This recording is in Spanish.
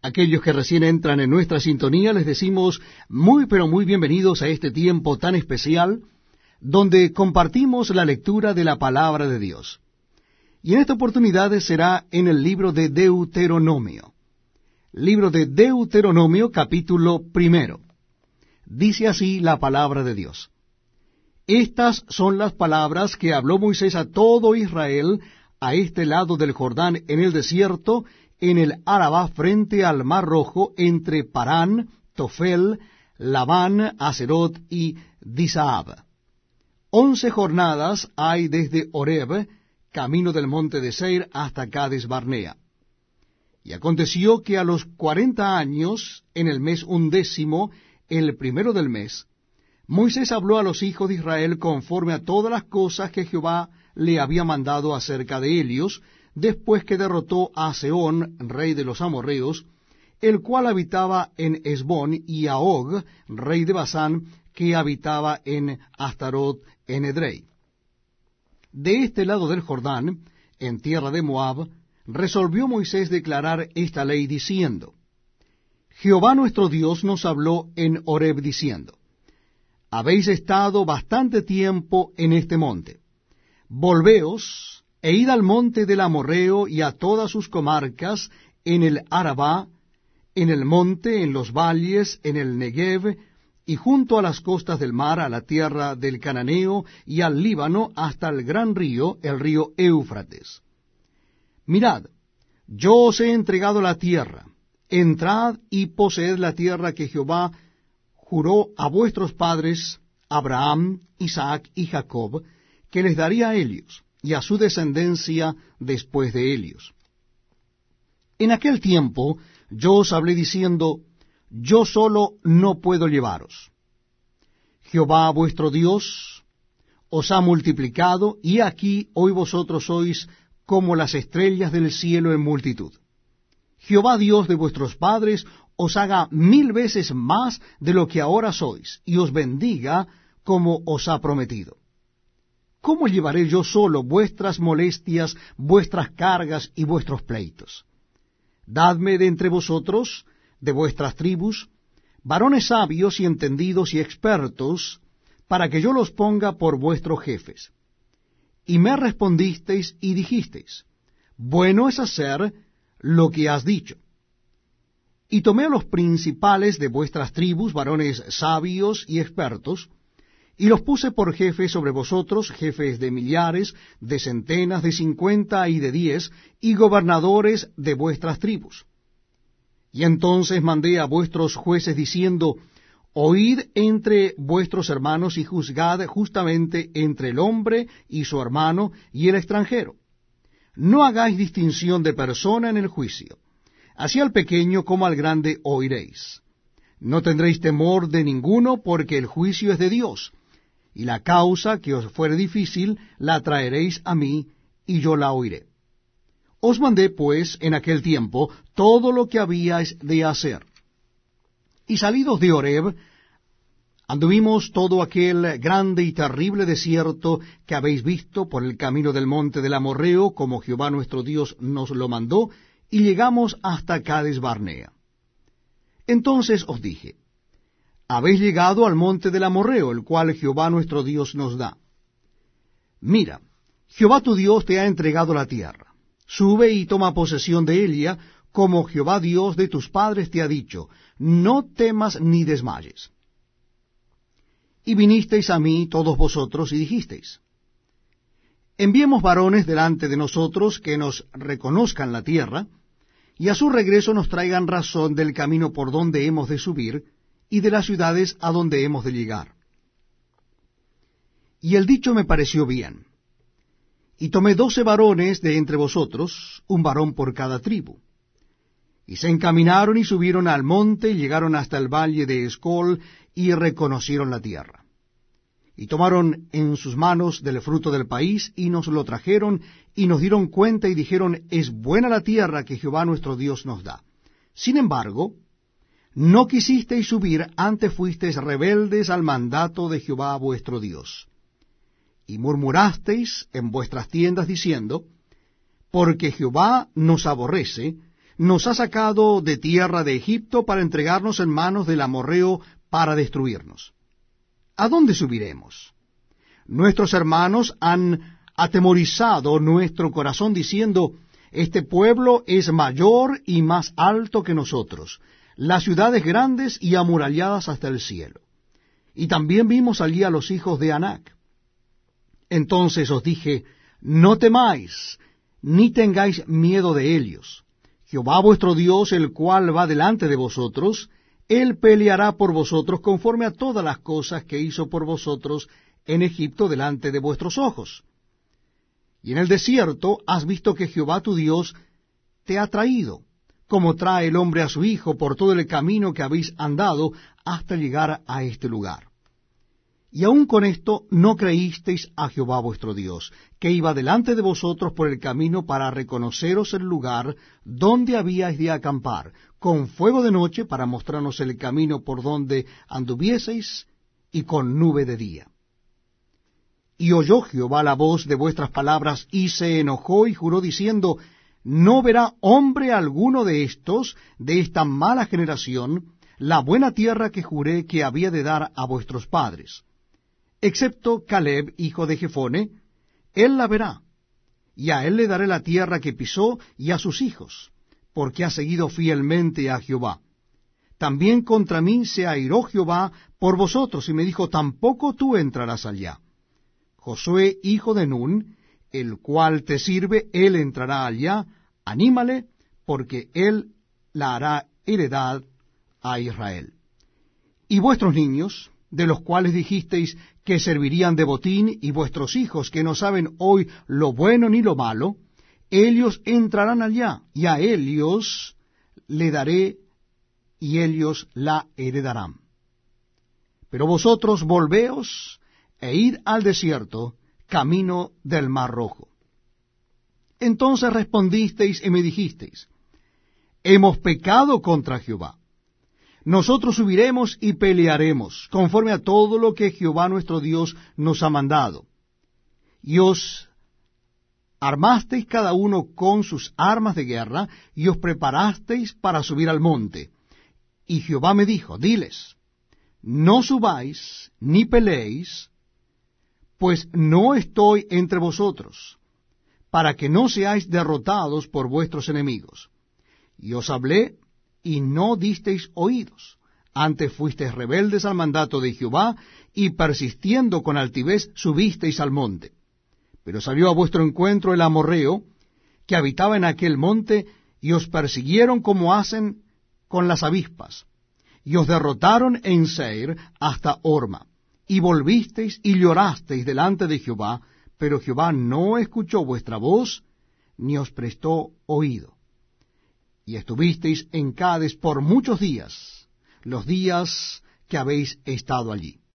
Aquellos que recién entran en nuestra sintonía, les decimos muy pero muy bienvenidos a este tiempo tan especial, donde compartimos la lectura de la palabra de Dios. Y en esta oportunidad será en el libro de Deuteronomio. Libro de Deuteronomio, capítulo 1. Dice así la palabra de Dios. Estas son las palabras que habló Moisés a todo Israel a este lado del Jordán en el desierto, en el Arabá frente al Mar Rojo, entre Parán, Tofel, Labán, Aserot y Disaab. 11 jornadas hay desde Horeb, camino del monte de Seir, hasta Cades Barnea. Y aconteció que a los 40 años, en el mes 11, el primero del mes, Moisés habló a los hijos de Israel conforme a todas las cosas que Jehová le había mandado acerca de ellos, después que derrotó a Sehón, rey de los amorreos, el cual habitaba en Hesbón, y a Og, rey de Basán, que habitaba en Astarot en Edrei. De este lado del Jordán, en tierra de Moab, resolvió Moisés declarar esta ley diciendo: Jehová nuestro Dios nos habló en Horeb diciendo: Habéis estado bastante tiempo en este monte. Volveos e id al monte del Amorreo y a todas sus comarcas, en el Arabá, en el monte, en los valles, en el Negev, y junto a las costas del mar, a la tierra del Cananeo, y al Líbano, hasta el gran río, el río Éufrates. Mirad, yo os he entregado la tierra. Entrad y poseed la tierra que Jehová juró a vuestros padres, Abraham, Isaac y Jacob, que les daría a ellos y a su descendencia después de ellos. En aquel tiempo yo os hablé diciendo: yo solo no puedo llevaros. Jehová vuestro Dios os ha multiplicado, y aquí hoy vosotros sois como las estrellas del cielo en multitud. Jehová Dios de vuestros padres os haga 1000 veces más de lo que ahora sois, y os bendiga como os ha prometido. ¿Cómo llevaré yo solo vuestras molestias, vuestras cargas y vuestros pleitos? Dadme de entre vosotros, de vuestras tribus, varones sabios y entendidos y expertos, para que yo los ponga por vuestros jefes. Y me respondisteis y dijisteis: bueno es hacer lo que has dicho. Y tomé a los principales de vuestras tribus, varones sabios y expertos, y los puse por jefes sobre vosotros, jefes de millares, de centenas, de 50 y de 10, y gobernadores de vuestras tribus. Y entonces mandé a vuestros jueces diciendo: oíd entre vuestros hermanos y juzgad justamente entre el hombre y su hermano y el extranjero. No hagáis distinción de persona en el juicio. Así al pequeño como al grande oiréis. No tendréis temor de ninguno, porque el juicio es de Dios, y la causa que os fuere difícil la traeréis a mí, y yo la oiré. Os mandé, pues, en aquel tiempo todo lo que habíais de hacer. Y salidos de Horeb, anduvimos todo aquel grande y terrible desierto que habéis visto por el camino del monte del Amorreo, como Jehová nuestro Dios nos lo mandó, y llegamos hasta Cades Barnea. Entonces os dije: habéis llegado al monte del Amorreo, el cual Jehová nuestro Dios nos da. Mira, Jehová tu Dios te ha entregado la tierra. Sube y toma posesión de ella, como Jehová Dios de tus padres te ha dicho. No temas ni desmayes. Y vinisteis a mí todos vosotros y dijisteis: enviemos varones delante de nosotros que nos reconozcan la tierra, y a su regreso nos traigan razón del camino por donde hemos de subir, y de las ciudades a donde hemos de llegar. Y el dicho me pareció bien. Y tomé 12 varones de entre vosotros, un varón por cada tribu. Y se encaminaron y subieron al monte, y llegaron hasta el valle de Escol, y reconocieron la tierra. Y tomaron en sus manos del fruto del país, y nos lo trajeron, y nos dieron cuenta, y dijeron: es buena la tierra que Jehová nuestro Dios nos da. Sin embargo, no quisisteis subir, antes fuisteis rebeldes al mandato de Jehová vuestro Dios. Y murmurasteis en vuestras tiendas, diciendo: porque Jehová nos aborrece, nos ha sacado de tierra de Egipto para entregarnos en manos del amorreo para destruirnos. ¿A dónde subiremos? Nuestros hermanos han atemorizado nuestro corazón diciendo, este pueblo es mayor y más alto que nosotros, las ciudades grandes y amuralladas hasta el cielo. Y también vimos allí a los hijos de Anac. Entonces os dije, no temáis, ni tengáis miedo de ellos. Jehová vuestro Dios, el cual va delante de vosotros, él peleará por vosotros conforme a todas las cosas que hizo por vosotros en Egipto delante de vuestros ojos. Y en el desierto has visto que Jehová tu Dios te ha traído, como trae el hombre a su hijo por todo el camino que habéis andado hasta llegar a este lugar. Y aun con esto no creísteis a Jehová vuestro Dios, que iba delante de vosotros por el camino para reconoceros el lugar donde habíais de acampar, con fuego de noche para mostrarnos el camino por donde anduvieseis, y con nube de día. Y oyó Jehová la voz de vuestras palabras, y se enojó y juró diciendo, no verá hombre alguno de estos, de esta mala generación, la buena tierra que juré que había de dar a vuestros padres. Excepto Caleb, hijo de Jefone, él la verá, y a él le daré la tierra que pisó y a sus hijos, porque ha seguido fielmente a Jehová. También contra mí se airó Jehová por vosotros, y me dijo, tampoco tú entrarás allá. Josué, hijo de Nun, el cual te sirve, él entrará allá, anímale, porque él la hará heredad a Israel. Y vuestros niños, de los cuales dijisteis que servirían de botín, y vuestros hijos, que no saben hoy lo bueno ni lo malo, ellos entrarán allá, y a ellos le daré, y ellos la heredarán. Pero vosotros volveos e id al desierto, camino del Mar Rojo. Entonces respondisteis y me dijisteis, hemos pecado contra Jehová. Nosotros subiremos y pelearemos, conforme a todo lo que Jehová nuestro Dios nos ha mandado. Y os armasteis cada uno con sus armas de guerra, y os preparasteis para subir al monte. Y Jehová me dijo, diles, no subáis ni peleéis, pues no estoy entre vosotros, para que no seáis derrotados por vuestros enemigos. Y os hablé, y no disteis oídos. Antes fuisteis rebeldes al mandato de Jehová, y persistiendo con altivez subisteis al monte. Pero salió a vuestro encuentro el amorreo, que habitaba en aquel monte, y os persiguieron como hacen con las avispas, y os derrotaron en Seir hasta Horma. Y volvisteis y llorasteis delante de Jehová, pero Jehová no escuchó vuestra voz, ni os prestó oído. Y estuvisteis en Cades por muchos días, los días que habéis estado allí.